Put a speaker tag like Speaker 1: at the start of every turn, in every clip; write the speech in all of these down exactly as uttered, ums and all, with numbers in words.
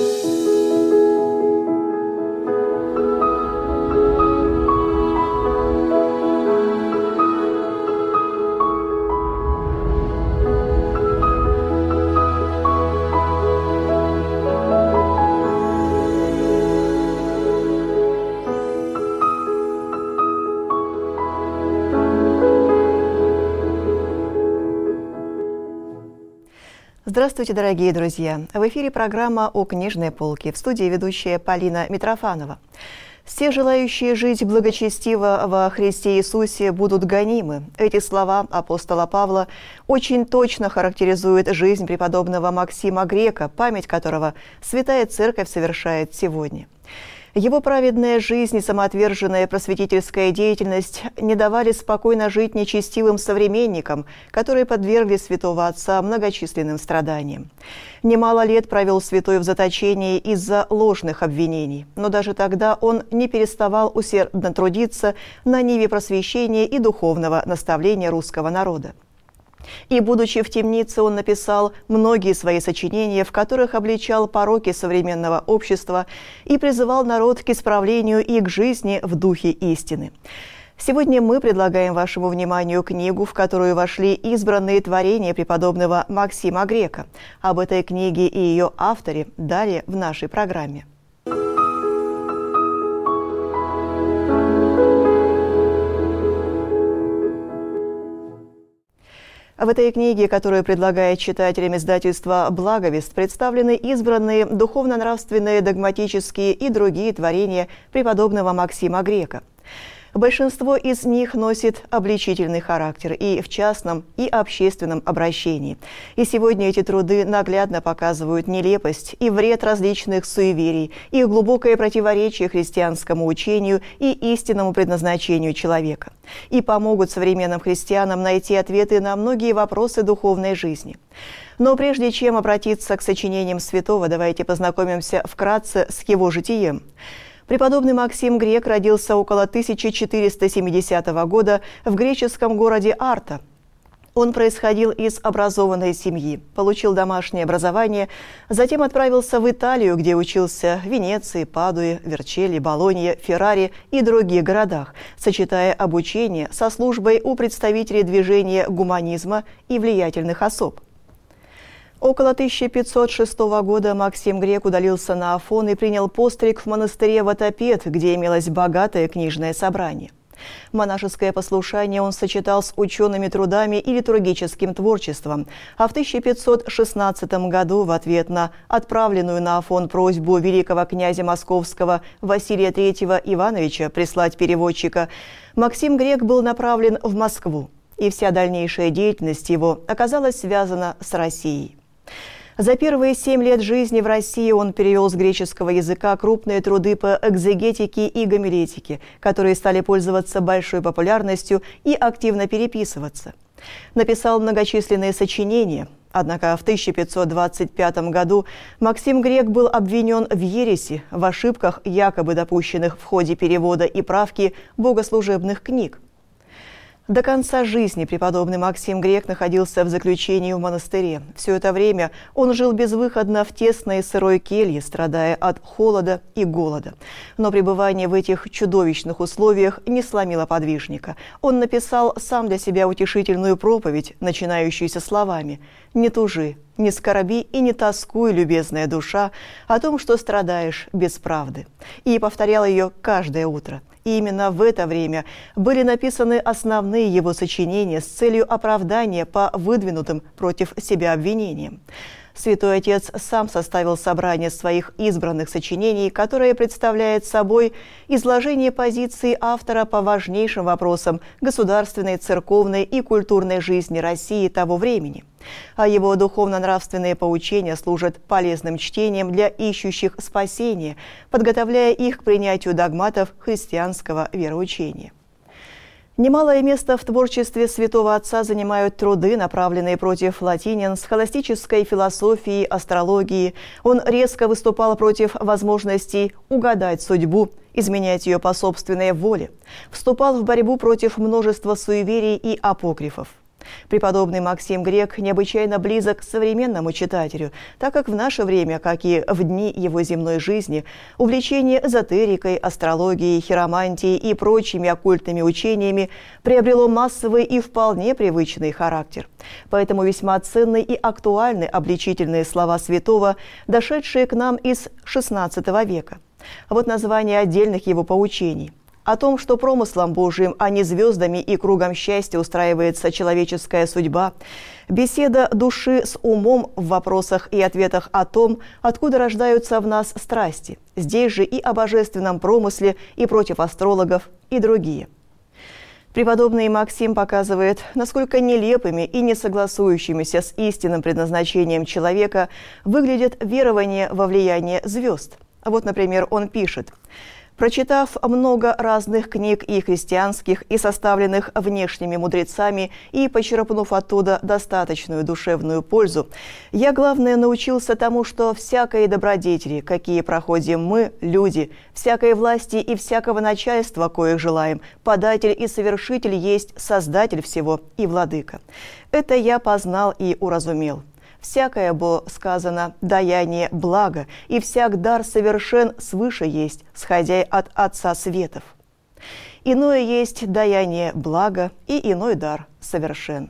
Speaker 1: Здравствуйте, дорогие друзья! В эфире программа «О книжной полке». В студии ведущая Полина Митрофанова. «Все желающие жить благочестиво во Христе Иисусе будут гонимы». Эти слова апостола Павла очень точно характеризуют жизнь преподобного Максима Грека, память которого Святая Церковь совершает сегодня. Его праведная жизнь и самоотверженная просветительская деятельность не давали спокойно жить нечестивым современникам, которые подвергли святого отца многочисленным страданиям. Немало лет провел святой в заточении из-за ложных обвинений, но даже тогда он не переставал усердно трудиться на ниве просвещения и духовного наставления русского народа. И, будучи в темнице, он написал многие свои сочинения, в которых обличал пороки современного общества и призывал народ к исправлению и к жизни в духе истины. Сегодня мы предлагаем вашему вниманию книгу, в которую вошли избранные творения преподобного Максима Грека. Об этой книге и ее авторе далее в нашей программе. В этой книге, которую предлагает читателям издательства «Благовест», представлены избранные духовно-нравственные, догматические и другие творения преподобного Максима Грека. Большинство из них носит обличительный характер и в частном, и общественном обращении. И сегодня эти труды наглядно показывают нелепость и вред различных суеверий, их глубокое противоречие христианскому учению и истинному предназначению человека. И помогут современным христианам найти ответы на многие вопросы духовной жизни. Но прежде чем обратиться к сочинениям святого, давайте познакомимся вкратце с его житием. Преподобный Максим Грек родился около тысяча четыреста семидесятого года в греческом городе Арта. Он происходил из образованной семьи, получил домашнее образование, затем отправился в Италию, где учился в Венеции, Падуе, Верчелле, Болонье, Ферраре и других городах, сочетая обучение со службой у представителей движения гуманизма и влиятельных особ. Около тысяча пятьсот шестого года Максим Грек удалился на Афон и принял постриг в монастыре Ватопед, где имелось богатое книжное собрание. Монашеское послушание он сочетал с учеными трудами и литургическим творчеством, а в тысяча пятьсот шестнадцатом году в ответ на отправленную на Афон просьбу великого князя московского Василия третьего Ивановича прислать переводчика, Максим Грек был направлен в Москву, и вся дальнейшая деятельность его оказалась связана с Россией. За первые семь лет жизни в России он перевел с греческого языка крупные труды по экзегетике и гомилетике, которые стали пользоваться большой популярностью и активно переписываться. Написал многочисленные сочинения, однако в тысяча пятьсот двадцать пятом году Максим Грек был обвинен в ереси, в ошибках, якобы допущенных в ходе перевода и правки богослужебных книг. До конца жизни преподобный Максим Грек находился в заключении в монастыре. Все это время он жил безвыходно в тесной сырой келье, страдая от холода и голода. Но пребывание в этих чудовищных условиях не сломило подвижника. Он написал сам для себя утешительную проповедь, начинающуюся словами: «Не тужи, не скорби и не тоскуй, любезная душа, о том, что страдаешь без правды». И повторял ее каждое утро. И именно в это время были написаны основные его сочинения с целью оправдания по выдвинутым против себя обвинениям. Святой Отец сам составил собрание своих избранных сочинений, которое представляет собой изложение позиции автора по важнейшим вопросам государственной, церковной и культурной жизни России того времени. А его духовно-нравственные поучения служат полезным чтением для ищущих спасения, подготовляя их к принятию догматов христианского вероучения. Немалое место в творчестве святого отца занимают труды, направленные против латинин, схоластической философии, астрологии. Он резко выступал против возможностей угадать судьбу, изменять ее по собственной воле. Вступал в борьбу против множества суеверий и апокрифов. Преподобный Максим Грек необычайно близок к современному читателю, так как в наше время, как и в дни его земной жизни, увлечение эзотерикой, астрологией, хиромантией и прочими оккультными учениями приобрело массовый и вполне привычный характер. Поэтому весьма ценны и актуальны обличительные слова святого, дошедшие к нам из шестнадцатого века. Вот название отдельных его поучений. О том, что промыслом Божиим, а не звездами и кругом счастья устраивается человеческая судьба, беседа души с умом в вопросах и ответах о том, откуда рождаются в нас страсти, здесь же и о божественном промысле, и против астрологов, и другие. Преподобный Максим показывает, насколько нелепыми и несогласующимися с истинным предназначением человека выглядят верования во влияние звезд. Вот, например, он пишет: «Прочитав много разных книг и христианских, и составленных внешними мудрецами, и почерпнув оттуда достаточную душевную пользу, я, главное, научился тому, что всякой добродетели, какие проходим мы, люди, всякой власти и всякого начальства, коих желаем, податель и совершитель есть Создатель всего и Владыка. Это я познал и уразумел. Всякое, бо сказано, даяние благо, и всяк дар совершен свыше есть, сходя от Отца Светов. Иное есть даяние благо, и иной дар совершен».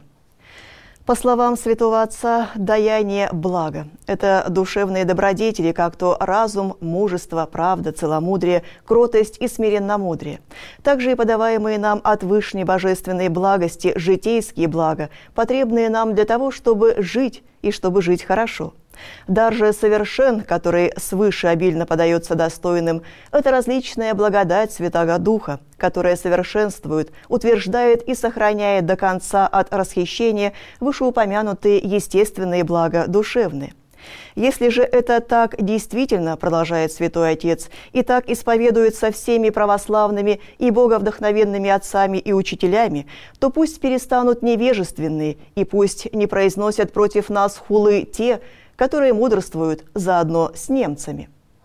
Speaker 1: По словам святого Отца, даяние блага – это душевные добродетели, как то разум, мужество, правда, целомудрие, кротость и смиренномудрие. Также и подаваемые нам от вышней божественной благости житейские блага, потребные нам для того, чтобы жить и чтобы жить хорошо. Дар же совершен, который свыше обильно подается достойным, это различная благодать Святаго Духа, которая совершенствует, утверждает и сохраняет до конца от расхищения вышеупомянутые естественные блага душевные. Если же это так действительно, продолжает Святой Отец, и так исповедуется всеми православными и боговдохновенными отцами и учителями, то пусть перестанут невежественные, и пусть не произносят против нас хулы те, которые мудрствуют заодно с немцами.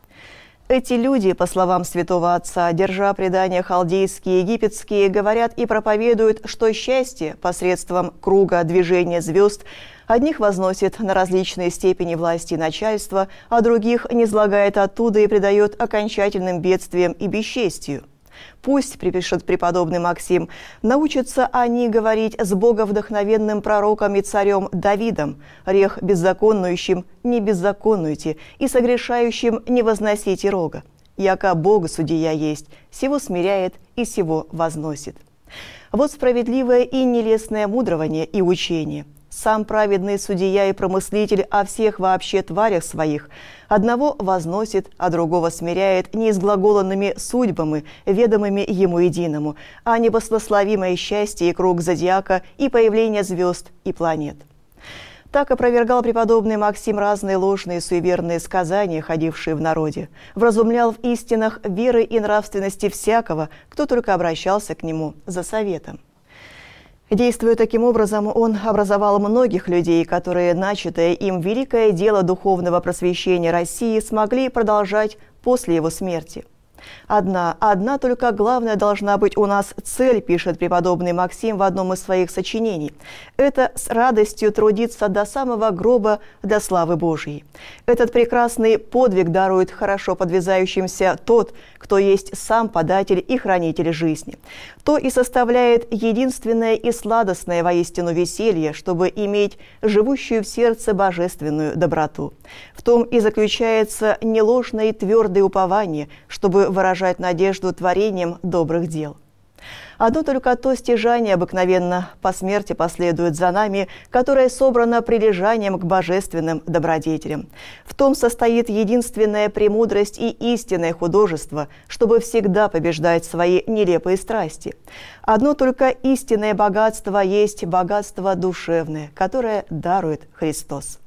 Speaker 1: Эти люди, по словам святого Отца, держа предания халдейские и египетские, говорят и проповедуют, что счастье посредством круга движения звезд одних возносит на различные степени власти и начальства, а других низлагает оттуда и предает окончательным бедствиям и бесчестию. Пусть, припишет преподобный Максим, научатся они говорить с боговдохновенным пророком и царем Давидом: «Рех беззаконнующим не беззаконнуйте, и согрешающим не возносите рога. Яко Бог судья есть, сего смиряет и сего возносит». Вот справедливое и нелестное мудрование и учение. Сам праведный судья и промыслитель о всех вообще тварях своих одного возносит, а другого смиряет неизглаголанными судьбами, ведомыми ему единому, а не баснословимое счастье и круг зодиака, и появление звезд и планет. Так опровергал преподобный Максим разные ложные суеверные сказания, ходившие в народе, вразумлял в истинах веры и нравственности всякого, кто только обращался к нему за советом. Действуя таким образом, он образовал многих людей, которые начатое им великое дело духовного просвещения России смогли продолжать после его смерти. Одна, одна только главная должна быть у нас цель, пишет преподобный Максим в одном из своих сочинений. Это с радостью трудиться до самого гроба для славы Божьей. Этот прекрасный подвиг дарует хорошо подвязающимся тот, кто есть сам податель и хранитель жизни. То и составляет единственное и сладостное воистину веселье, чтобы иметь живущую в сердце божественную доброту. В том и заключается неложное и твердое упование, чтобы выражать надежду творением добрых дел. Одно только то стяжание обыкновенно по смерти последует за нами, которое собрано прилежанием к божественным добродетелям. В том состоит единственная премудрость и истинное художество, чтобы всегда побеждать свои нелепые страсти. Одно только истинное богатство есть богатство душевное, которое дарует Христос.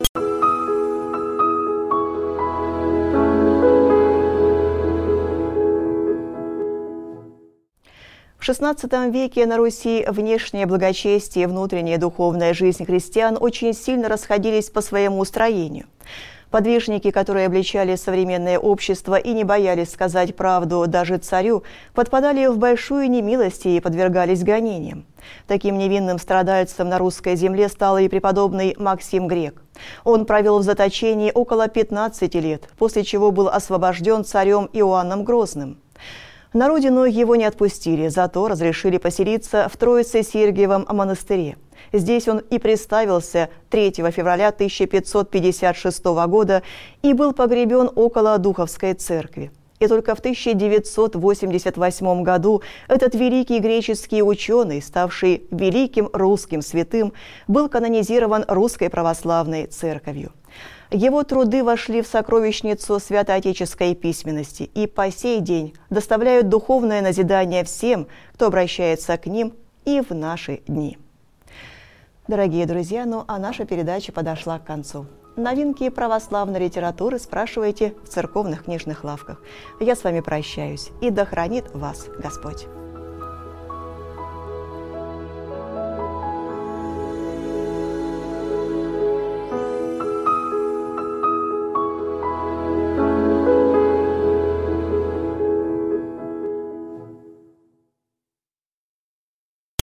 Speaker 1: В шестнадцатом веке на Руси внешнее благочестие и внутренняя духовная жизнь христиан очень сильно расходились по своему устроению. Подвижники, которые обличали современное общество и не боялись сказать правду даже царю, подпадали в большую немилость и подвергались гонениям. Таким невинным страдальцем на русской земле стал и преподобный Максим Грек. Он провел в заточении около пятнадцати лет, после чего был освобожден царем Иоанном Грозным. На родину его не отпустили, зато разрешили поселиться в Троице-Сергиевом монастыре. Здесь он и представился третьего февраля тысяча пятьсот пятьдесят шестого года и был погребен около Духовской церкви. И только в тысяча девятьсот восемьдесят восьмом году этот великий греческий ученый, ставший великим русским святым, был канонизирован Русской Православной Церковью. Его труды вошли в сокровищницу святоотеческой письменности и по сей день доставляют духовное назидание всем, кто обращается к ним и в наши дни. Дорогие друзья, ну а наша передача подошла к концу. Новинки православной литературы спрашивайте в церковных книжных лавках. Я с вами прощаюсь, и да хранит вас Господь.